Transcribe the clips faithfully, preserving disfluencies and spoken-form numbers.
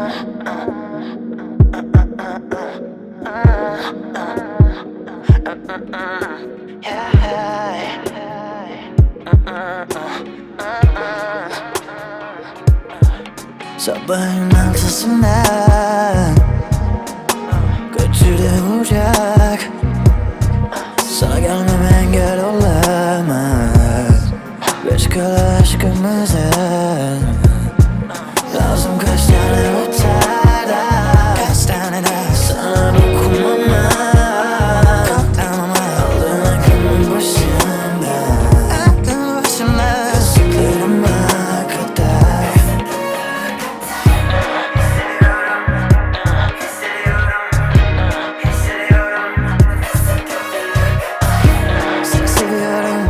Sabahın altısından götürdü uçak. Sana gelmem engel olamaz. Beş kala aşkımıza lazım kaç tane otarda, kaç tane daha sana dokunmama. Kalktamam aldın aklımın başında, aklımın başında kasıklarıma kadar. Seni seviyorum.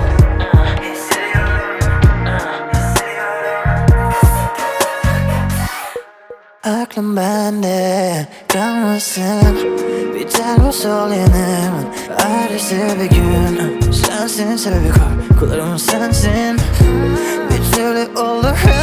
Aklım bende kalmasın, biter bu sol yanımın ayrısı bir gün. Sensin sebebi korkularım sensin, bir türlü olur.